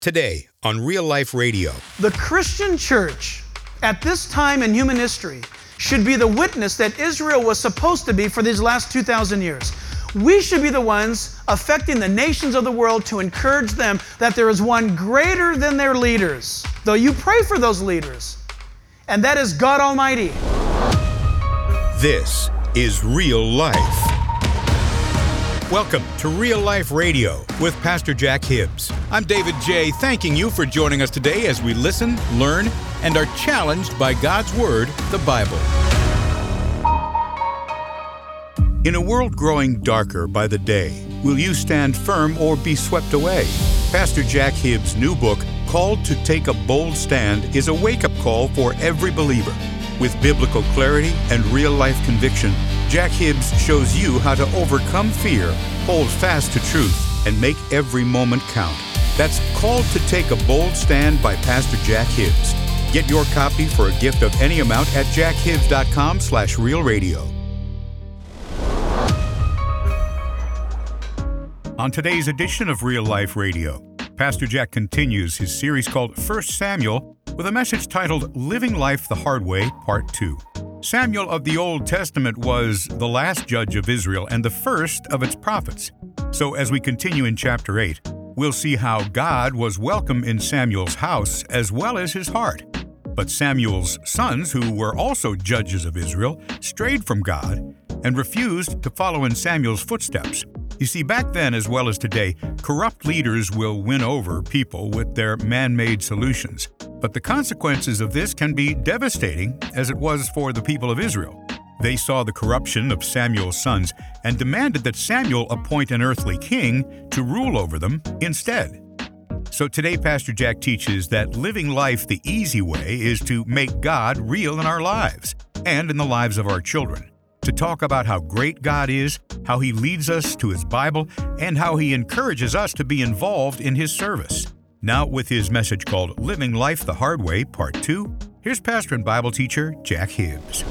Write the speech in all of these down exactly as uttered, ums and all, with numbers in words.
Today on Real Life Radio. The Christian church at this time in human history should be the witness that Israel was supposed to be for these last two thousand years. We should be the ones affecting the nations of the world to encourage them that there is one greater than their leaders, though you pray for those leaders, and that is God Almighty. This is Real Life. Welcome to Real Life Radio with Pastor Jack Hibbs. I'm David J., thanking you for joining us today as we listen, learn, and are challenged by God's Word, the Bible. In a world growing darker by the day, will you stand firm or be swept away? Pastor Jack Hibbs' new book, Called to Take a Bold Stand, is a wake-up call for every believer. With biblical clarity and real-life conviction, Jack Hibbs shows you how to overcome fear, hold fast to truth, and make every moment count. That's Called to Take a Bold Stand by Pastor Jack Hibbs. Get your copy for a gift of any amount at jackhibbs.com slash real radio. On today's edition of Real Life Radio, Pastor Jack continues his series called First Samuel with a message titled Living Life the Hard Way, Part two. Samuel of the Old Testament was the last judge of Israel and the first of its prophets. So as we continue in chapter eight, we'll see how God was welcome in Samuel's house as well as his heart. But Samuel's sons, who were also judges of Israel, strayed from God and refused to follow in Samuel's footsteps. You see, back then as well as today, corrupt leaders will win over people with their man-made solutions. But the consequences of this can be devastating, as it was for the people of Israel. They saw the corruption of Samuel's sons and demanded that Samuel appoint an earthly king to rule over them instead. So today, Pastor Jack teaches that living life the easy way is to make God real in our lives and in the lives of our children. To talk about how great God is, how He leads us to His Bible, and how He encourages us to be involved in His service. Now, with his message called Living Life the Hard Way, Part two, here's pastor and Bible teacher Jack Hibbs.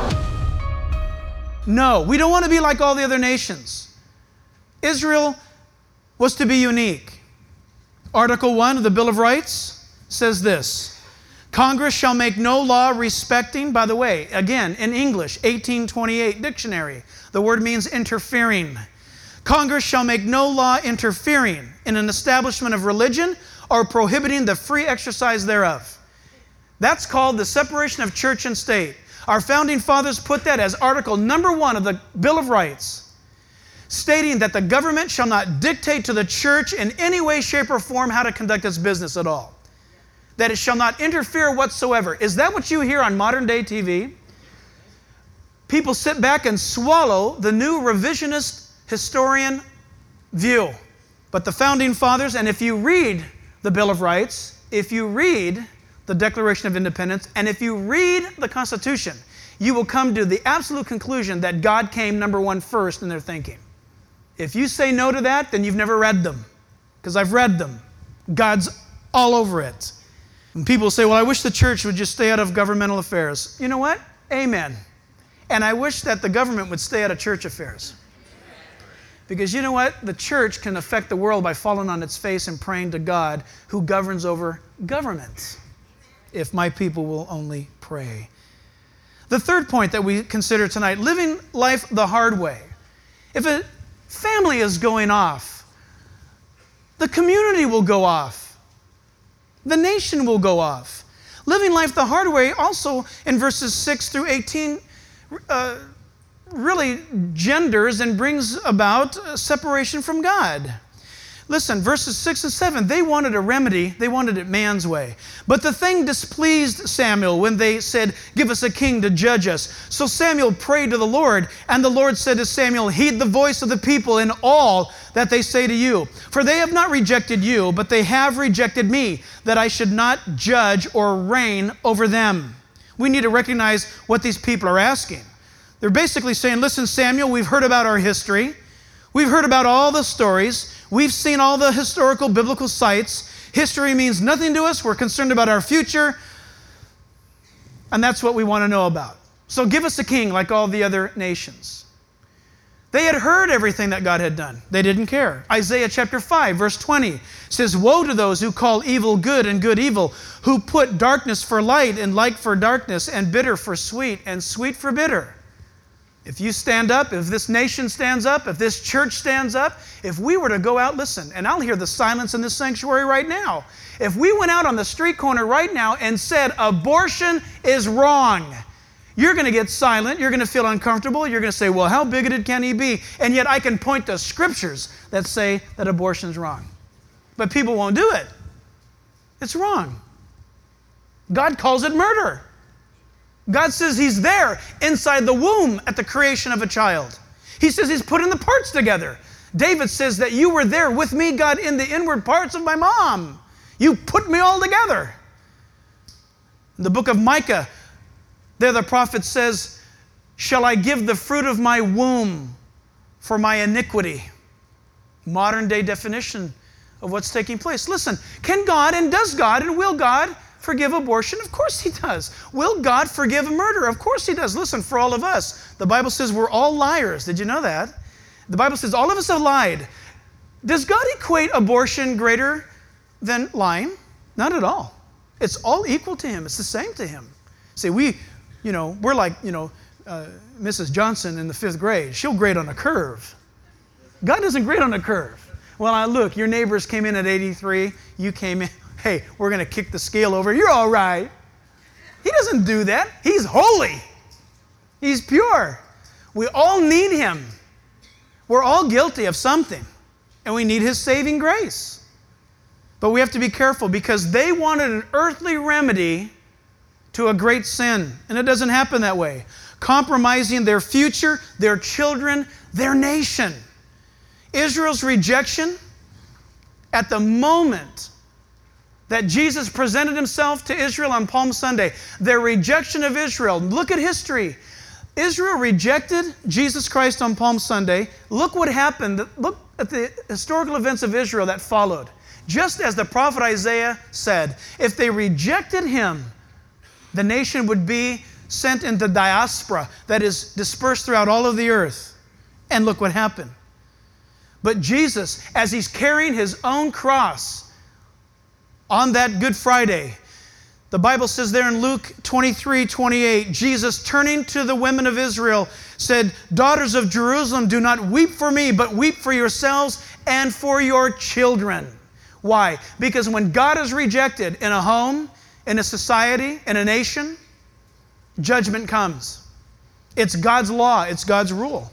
No, we don't want to be like all the other nations. Israel was to be unique. Article one of the Bill of Rights says this: Congress shall make no law respecting, by the way, again, in English, eighteen twenty-eight dictionary, the word means interfering. Congress shall make no law interfering in an establishment of religion or prohibiting the free exercise thereof. That's called the separation of church and state. Our founding fathers put that as article number one of the Bill of Rights, stating that the government shall not dictate to the church in any way, shape, or form how to conduct its business at all. That it shall not interfere whatsoever. Is that what you hear on modern day T V? People sit back and swallow the new revisionist historian view. But the founding fathers, and if you read the Bill of Rights, if you read the Declaration of Independence, and if you read the Constitution, you will come to the absolute conclusion that God came number one first in their thinking. If you say no to that, then you've never read them, because I've read them. God's all over it. And people say, well, I wish the church would just stay out of governmental affairs. You know what? Amen. And I wish that the government would stay out of church affairs. Because you know what? The church can affect the world by falling on its face and praying to God who governs over governments. If my people will only pray. The third point that we consider tonight, living life the hard way. If a family is going off, the community will go off. The nation will go off. Living life the hard way also in verses six through eighteen uh, really genders and brings about separation from God. Listen, verses six and seven, they wanted a remedy. They wanted it man's way. But the thing displeased Samuel when they said, give us a king to judge us. So Samuel prayed to the Lord, and the Lord said to Samuel, heed the voice of the people in all that they say to you. For they have not rejected you, but they have rejected me, that I should not judge or reign over them. We need to recognize what these people are asking. They're basically saying, listen, Samuel, we've heard about our history. We've heard about all the stories. We've seen all the historical biblical sites. History means nothing to us. We're concerned about our future. And that's what we want to know about. So give us a king like all the other nations. They had heard everything that God had done. They didn't care. Isaiah chapter five, verse twenty says, woe to those who call evil good and good evil, who put darkness for light and light for darkness and bitter for sweet and sweet for bitter. If you stand up, if this nation stands up, if this church stands up, if we were to go out, listen, and I'll hear the silence in this sanctuary right now. If we went out on the street corner right now and said abortion is wrong, you're going to get silent. You're going to feel uncomfortable. You're going to say, well, how bigoted can he be? And yet I can point to scriptures that say that abortion is wrong. But people won't do it. It's wrong. God calls it murder. God says he's there inside the womb at the creation of a child. He says he's putting the parts together. David says that you were there with me, God, in the inward parts of my mom. You put me all together. In the book of Micah, there the prophet says, shall I give the fruit of my womb for my iniquity? Modern day definition of what's taking place. Listen, can God and does God and will God forgive abortion? Of course he does. Will God forgive murder? Of course he does. Listen, for all of us, the Bible says we're all liars. Did you know that? The Bible says all of us have lied. Does God equate abortion greater than lying? Not at all. It's all equal to him. It's the same to him. See, we... You know, we're like, you know, uh, Missus Johnson in the fifth grade. She'll grade on a curve. God doesn't grade on a curve. Well, I look, your neighbors came in at eighty-three. You came in, hey, we're going to kick the scale over. You're all right. He doesn't do that. He's holy. He's pure. We all need him. We're all guilty of something, and we need his saving grace. But we have to be careful because they wanted an earthly remedy to a great sin. And it doesn't happen that way. Compromising their future, their children, their nation. Israel's rejection at the moment that Jesus presented himself to Israel on Palm Sunday, their rejection of Israel. Look at history. Israel rejected Jesus Christ on Palm Sunday. Look what happened. Look at the historical events of Israel that followed. Just as the prophet Isaiah said, if they rejected him, the nation would be sent into diaspora, that is dispersed throughout all of the earth. And look what happened. But Jesus, as he's carrying his own cross on that Good Friday, the Bible says there in Luke twenty-three twenty-eight, Jesus turning to the women of Israel said, daughters of Jerusalem, do not weep for me, but weep for yourselves and for your children. Why? Because when God is rejected in a home, in a society, in a nation, judgment comes. It's God's law. It's God's rule.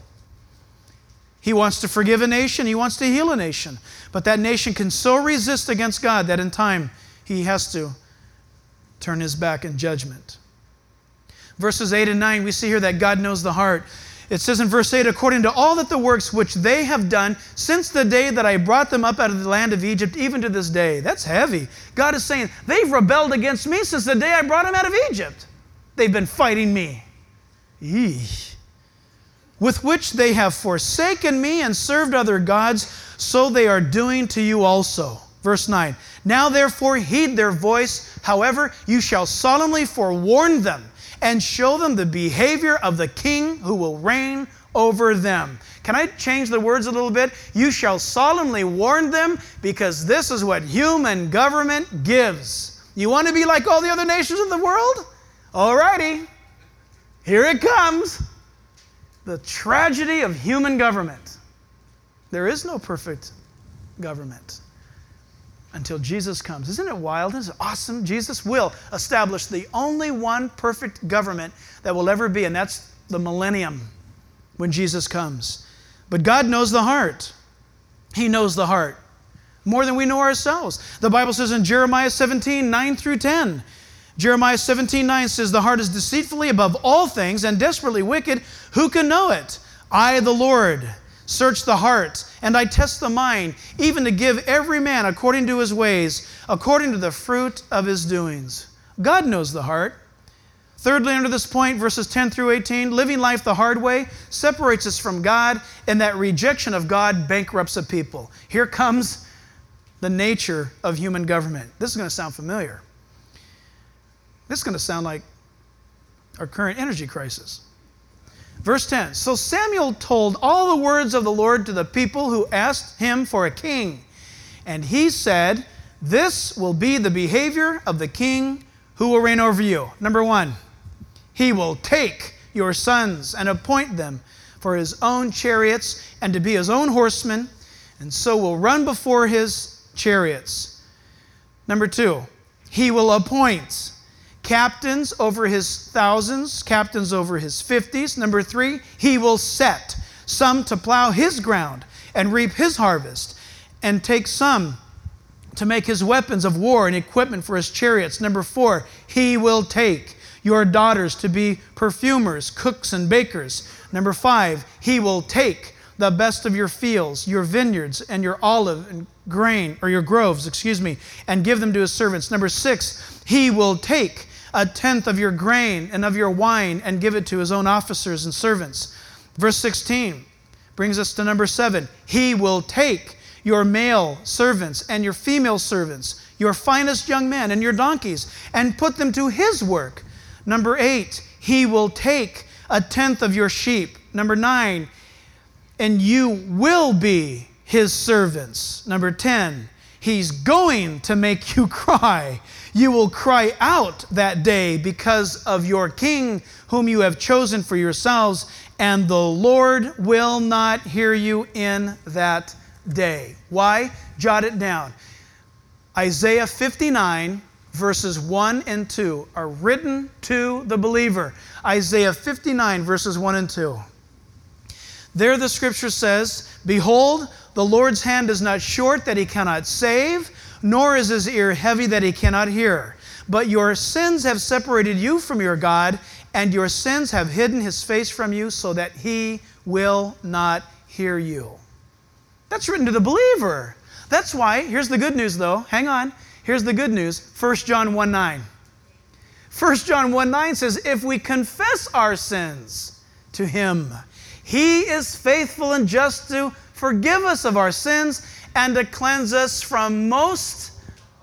He wants to forgive a nation. He wants to heal a nation. But that nation can so resist against God that in time he has to turn his back in judgment. Verses eight and nine, we see here that God knows the heart. It says in verse eight, according to all that the works which they have done since the day that I brought them up out of the land of Egypt, even to this day. That's heavy. God is saying, they've rebelled against me since the day I brought them out of Egypt. They've been fighting me. Eesh. With which they have forsaken me and served other gods, so they are doing to you also. Verse nine, now therefore heed their voice. However, you shall solemnly forewarn them and show them the behavior of the king who will reign over them. Can I change the words a little bit? You shall solemnly warn them because this is what human government gives. You want to be like all the other nations of the world? All righty. Here it comes. The tragedy of human government. There is no perfect government until Jesus comes. Isn't it wild? Isn't it awesome? Jesus will establish the only one perfect government that will ever be, and that's the millennium when Jesus comes. But God knows the heart. He knows the heart more than we know ourselves. The Bible says in Jeremiah seventeen, nine through ten, Jeremiah seventeen, nine says, the heart is deceitfully above all things and desperately wicked. Who can know it? I, the Lord, search the heart, and I test the mind, even to give every man according to his ways, according to the fruit of his doings. God knows the heart. Thirdly, under this point, verses ten through eighteen, living life the hard way separates us from God, and that rejection of God bankrupts a people. Here comes the nature of human government. This is going to sound familiar. This is going to sound like our current energy crisis. Verse ten, so Samuel told all the words of the Lord to the people who asked him for a king. And he said, this will be the behavior of the king who will reign over you. Number one, he will take your sons and appoint them for his own chariots and to be his own horsemen, and so will run before his chariots. Number two, he will appoint captains over his thousands, captains over his fifties. Number three, he will set some to plow his ground and reap his harvest, and take some to make his weapons of war and equipment for his chariots. Number four, he will take your daughters to be perfumers, cooks, and bakers. Number five, he will take the best of your fields, your vineyards, and your olive and grain, or your groves, excuse me, and give them to his servants. Number six, he will take a tenth of your grain and of your wine and give it to his own officers and servants. Verse sixteen brings us to number seven. He will take your male servants and your female servants, your finest young men and your donkeys, and put them to his work. Number eight, he will take a tenth of your sheep. Number nine, and you will be his servants. Number ten, he's going to make you cry. You will cry out that day because of your king whom you have chosen for yourselves, and the Lord will not hear you in that day. Why? Jot it down. Isaiah fifty-nine, verses one and two are written to the believer. Isaiah fifty-nine, verses one and two. There the scripture says, behold, the Lord's hand is not short that he cannot save, nor is his ear heavy that he cannot hear. But your sins have separated you from your God, and your sins have hidden his face from you so that he will not hear you. That's written to the believer. That's why, here's the good news though, hang on. Here's the good news, First John one nine. First John one nine says, if we confess our sins to him, he is faithful and just to forgive us of our sins and to cleanse us from most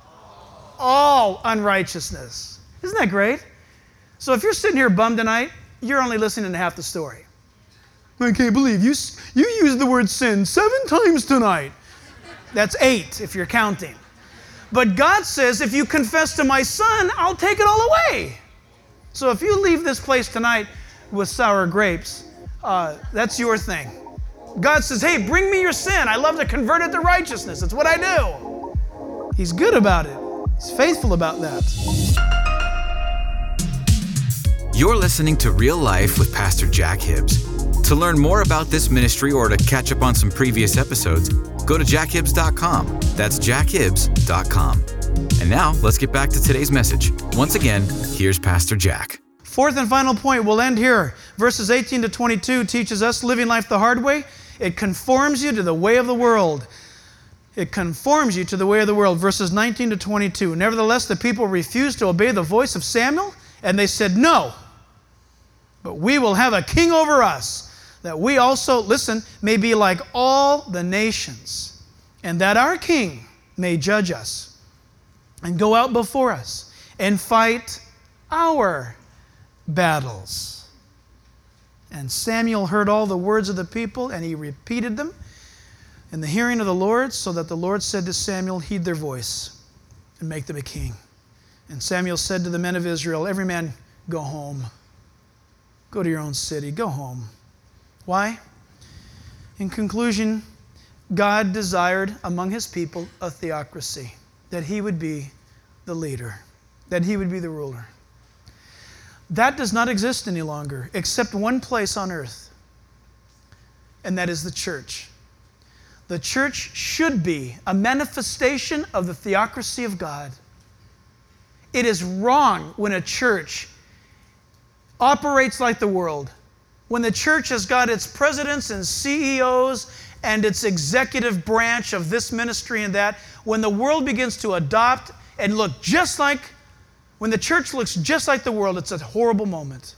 all unrighteousness. Isn't that great? So if you're sitting here bummed tonight, you're only listening to half the story. I can't believe you, you used the word sin seven times tonight. That's eight if you're counting. But God says, if you confess to my Son, I'll take it all away. So if you leave this place tonight with sour grapes, uh, that's your thing. God says, hey, bring me your sin. I love to convert it to righteousness. That's what I do. He's good about it. He's faithful about that. You're listening to Real Life with Pastor Jack Hibbs. To learn more about this ministry or to catch up on some previous episodes, go to jack hibbs dot com. That's jack hibbs dot com. And now, let's get back to today's message. Once again, here's Pastor Jack. Fourth and final point, we'll end here. Verses eighteen to twenty-two teaches us living life the hard way. It conforms you to the way of the world. It conforms you to the way of the world. Verses nineteen to twenty-two. Nevertheless, the people refused to obey the voice of Samuel, and they said, no, but we will have a king over us, that we also, listen, may be like all the nations, and that our king may judge us and go out before us and fight our battles. And Samuel heard all the words of the people, and he repeated them in the hearing of the Lord, so that the Lord said to Samuel, heed their voice and make them a king. And Samuel said to the men of Israel, every man go home. Go to your own city. Go home. Why? In conclusion, God desired among his people a theocracy, that he would be the leader, that he would be the ruler. That does not exist any longer, except one place on earth, and that is the church. The church should be a manifestation of the theocracy of God. It is wrong when a church operates like the world, when the church has got its presidents and C E Os and its executive branch of this ministry and that, when the world begins to adopt and look just like, when the church looks just like the world, it's a horrible moment.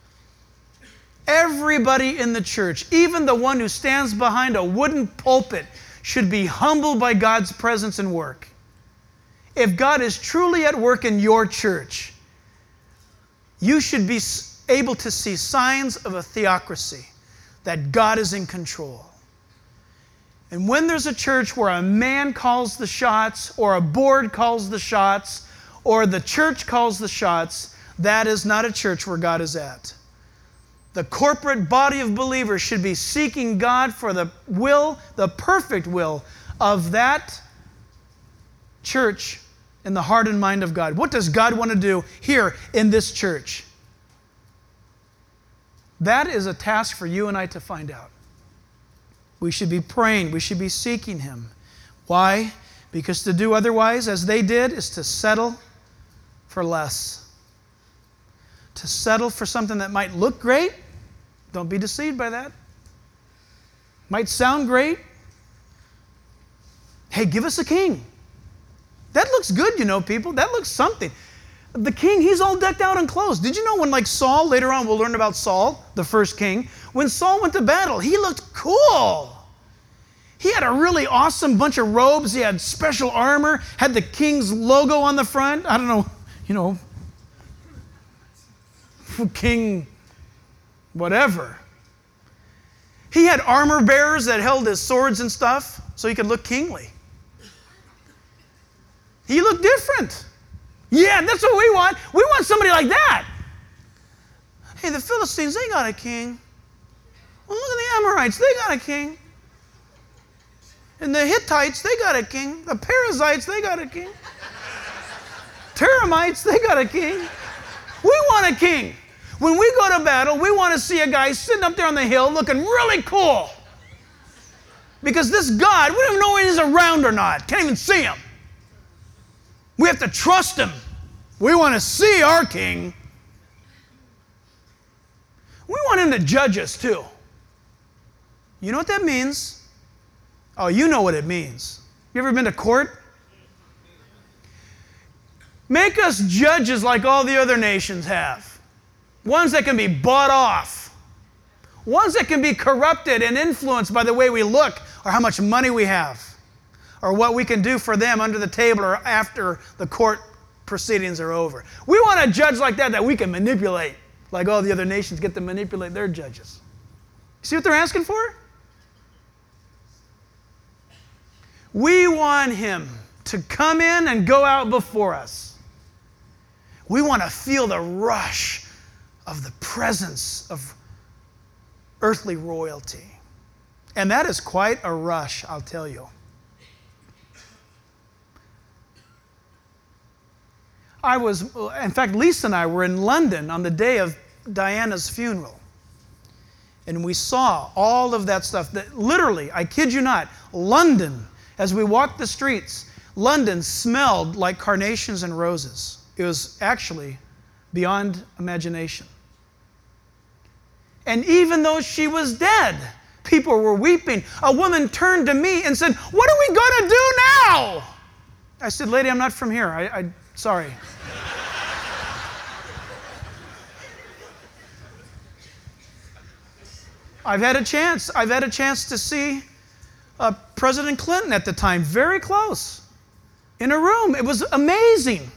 Everybody in the church, even the one who stands behind a wooden pulpit, should be humbled by God's presence and work. If God is truly at work in your church, you should be able to see signs of a theocracy, that God is in control. And when there's a church where a man calls the shots, or a board calls the shots, or the church calls the shots, that is not a church where God is at. The corporate body of believers should be seeking God for the will, the perfect will of that church in the heart and mind of God. What does God want to do here in this church? That is a task for you and I to find out. We should be praying. We should be seeking Him. Why? Because to do otherwise, as they did, is to settle for less. To settle for something that might look great. Don't be deceived by that. Might sound great. Hey, give us a king. That looks good, you know, people. That looks something. The king, he's all decked out in clothes. Did you know when, like Saul, later on we'll learn about Saul, the first king, when Saul went to battle, he looked cool. He had a really awesome bunch of robes. He had special armor, had the king's logo on the front. I don't know, you know, king whatever. He had armor bearers that held his swords and stuff so he could look kingly. He looked different. Yeah, that's what we want. We want somebody like that. Hey, the Philistines, they got a king. Well, look at the Amorites, they got a king. And the Hittites, they got a king. The Perizzites, they got a king. Teramites, they got a king. We want a king. When we go to battle, we want to see a guy sitting up there on the hill looking really cool. Because this God, we don't even know if he's around or not. Can't even see him. We have to trust him. We want to see our king. We want him to judge us too. You know what that means? Oh, you know what it means. You ever been to court? Make us judges like all the other nations have. Ones that can be bought off. Ones that can be corrupted and influenced by the way we look or how much money we have or what we can do for them under the table or after the court proceedings are over. We want a judge like that that we can manipulate like all the other nations get to manipulate their judges. See what they're asking for? We want him to come in and go out before us. We want to feel the rush of the presence of earthly royalty. And that is quite a rush, I'll tell you. I was, in fact, Lisa and I were in London on the day of Diana's funeral. And we saw all of that stuff. That literally, I kid you not, London, as we walked the streets, London smelled like carnations and roses. It was actually beyond imagination. And even though she was dead, people were weeping. A woman turned to me and said, "What are we going to do now?" I said, "Lady, I'm not from here. I, I sorry." I've had a chance. I've had a chance to see uh, President Clinton at the time, very close, in a room. It was amazing.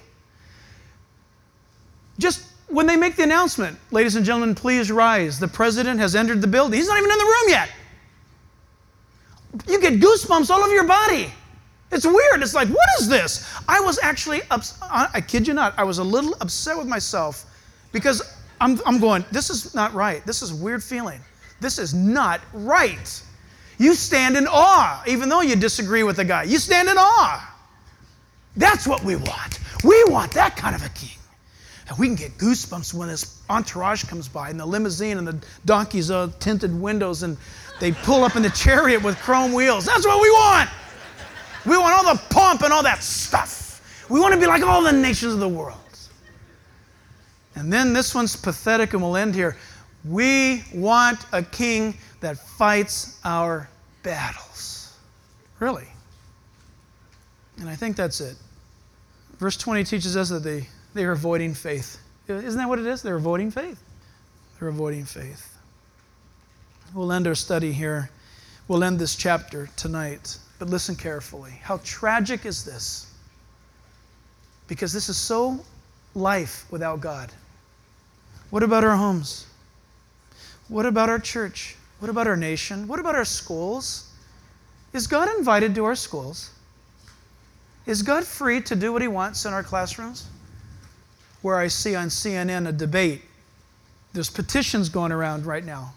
Just when they make the announcement, "Ladies and gentlemen, please rise. The president has entered the building." He's not even in the room yet. You get goosebumps all over your body. It's weird. It's like, what is this? I was actually, ups- I kid you not, I was a little upset with myself because I'm, I'm going, this is not right. This is a weird feeling. This is not right. You stand in awe, even though you disagree with the guy. You stand in awe. That's what we want. We want that kind of a king. And we can get goosebumps when this entourage comes by in the limousine and the donkey's uh, tinted windows and they pull up in the chariot with chrome wheels. That's what we want. We want all the pomp and all that stuff. We want to be like all the nations of the world. And then this one's pathetic and we'll end here. We want a king that fights our battles. Really. And I think that's it. Verse twenty teaches us that they, they are avoiding faith. Isn't that what it is? They're avoiding faith. They're avoiding faith. We'll end our study here. We'll end this chapter tonight. But listen carefully. How tragic is this? Because this is so life without God. What about our homes? What about our church? What about our nation? What about our schools? Is God invited to our schools? Is God free to do what he wants in our classrooms? Where I see on C N N a debate. There's petitions going around right now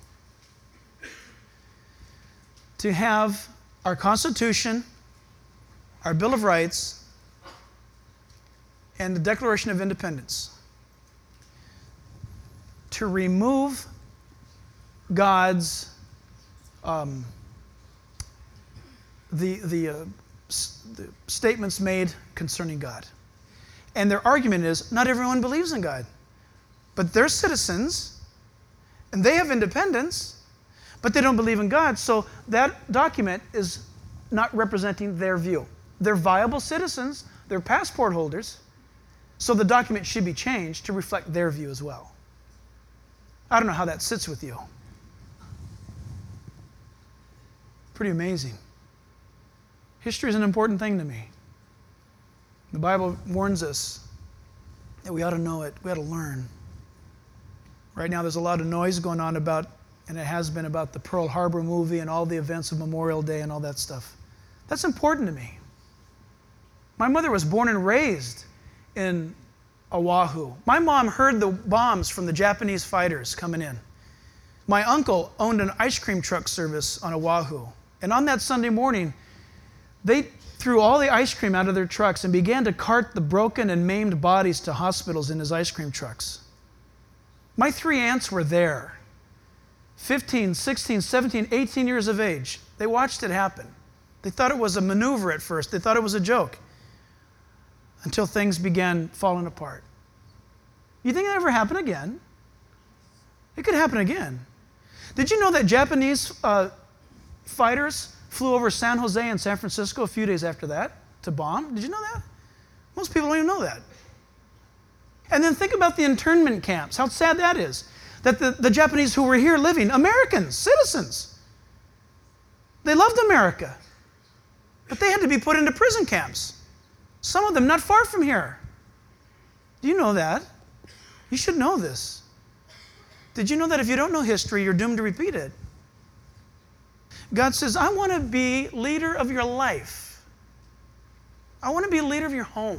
to have our Constitution, our Bill of Rights, and the Declaration of Independence to remove God's um, the, the, uh, s- the statements made concerning God. And their argument is, not everyone believes in God. But they're citizens, and they have independence, but they don't believe in God, so that document is not representing their view. They're viable citizens, they're passport holders, so the document should be changed to reflect their view as well. I don't know how that sits with you. Pretty amazing. History is an important thing to me. The Bible warns us that we ought to know it, we ought to learn. Right now there's a lot of noise going on about, and it has been about the Pearl Harbor movie and all the events of Memorial Day and all that stuff. That's important to me. My mother was born and raised in Oahu. My mom heard the bombs from the Japanese fighters coming in. My uncle owned an ice cream truck service on Oahu. And on that Sunday morning, they threw all the ice cream out of their trucks and began to cart the broken and maimed bodies to hospitals in his ice cream trucks. My three aunts were there, fifteen, sixteen, seventeen, eighteen years of age. They watched it happen. They thought it was a maneuver at first. They thought it was a joke until things began falling apart. You think it'll ever happen again? It could happen again. Did you know that Japanese uh, fighters flew over San Jose and San Francisco a few days after that to bomb? Did you know that? Most people don't even know that. And then think about the internment camps, how sad that is. That the, the Japanese who were here living, Americans, citizens, they loved America, but they had to be put into prison camps. Some of them not far from here. Do you know that? You should know this. Did you know that if you don't know history, you're doomed to repeat it? God says, I want to be leader of your life. I want to be leader of your home.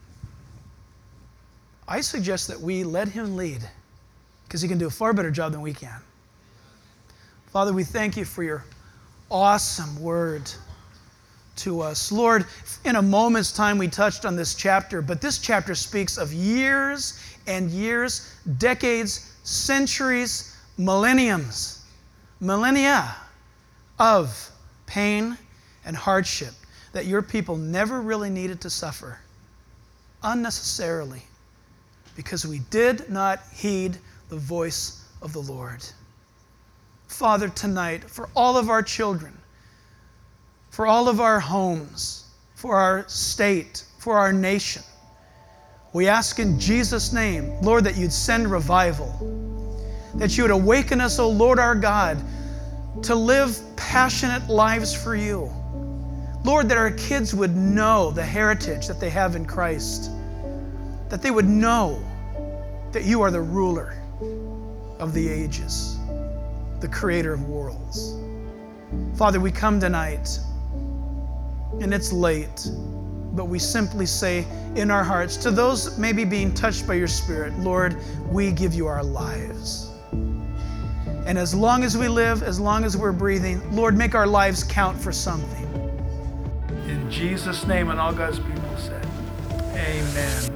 I suggest that we let him lead because he can do a far better job than we can. Father, we thank you for your awesome word to us. Lord, in a moment's time we touched on this chapter, but this chapter speaks of years and years, decades, centuries, millenniums, millennia of pain and hardship that your people never really needed to suffer unnecessarily because we did not heed the voice of the Lord. Father, tonight, for all of our children, for all of our homes, for our state, for our nation, we ask in Jesus' name, Lord, that you'd send revival, that you would awaken us, O Lord our God, to live passionate lives for you. Lord, that our kids would know the heritage that they have in Christ, that they would know that you are the ruler of the ages, the creator of worlds. Father, we come tonight, and it's late, but we simply say in our hearts, to those maybe being touched by your Spirit, Lord, we give you our lives. And as long as we live, as long as we're breathing, Lord, make our lives count for something. In Jesus' name, and all God's people said, amen.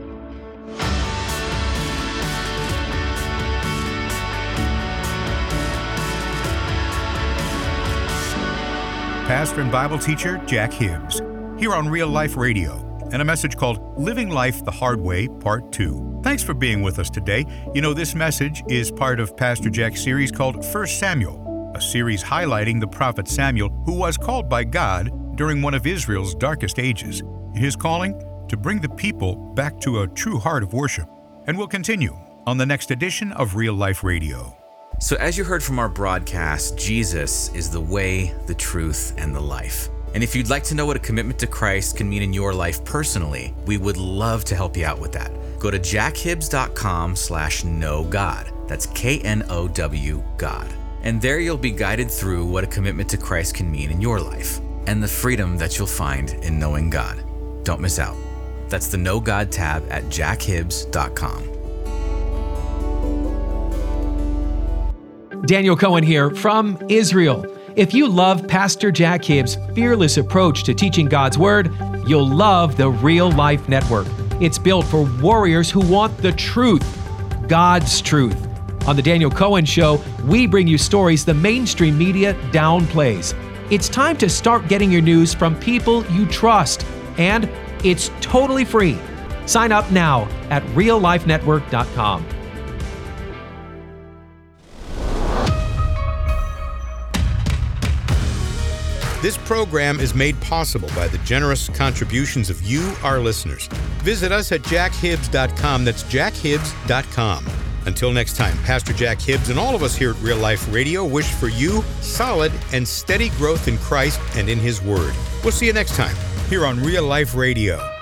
Pastor and Bible teacher Jack Hibbs, here on Real Life Radio, and a message called Living Life the Hard Way, Part two. Thanks for being with us today. You know, this message is part of Pastor Jack's series called First Samuel, a series highlighting the prophet Samuel, who was called by God during one of Israel's darkest ages. His calling? To bring the people back to a true heart of worship. And we'll continue on the next edition of Real Life Radio. So as you heard from our broadcast, Jesus is the way, the truth, and the life. And if you'd like to know what a commitment to Christ can mean in your life personally, we would love to help you out with that. Go to jack hibbs dot com slash know God. That's K N O W, God. And there you'll be guided through what a commitment to Christ can mean in your life and the freedom that you'll find in knowing God. Don't miss out. That's the Know God tab at jack hibbs dot com. Daniel Cohen here from Israel. If you love Pastor Jack Hibbs' fearless approach to teaching God's Word, you'll love the Real Life Network. It's built for warriors who want the truth, God's truth. On The Daniel Cohen Show, we bring you stories the mainstream media downplays. It's time to start getting your news from people you trust, and it's totally free. Sign up now at real life network dot com. This program is made possible by the generous contributions of you, our listeners. Visit us at jack hibbs dot com. That's jack hibbs dot com. Until next time, Pastor Jack Hibbs and all of us here at Real Life Radio wish for you solid and steady growth in Christ and in His Word. We'll see you next time here on Real Life Radio.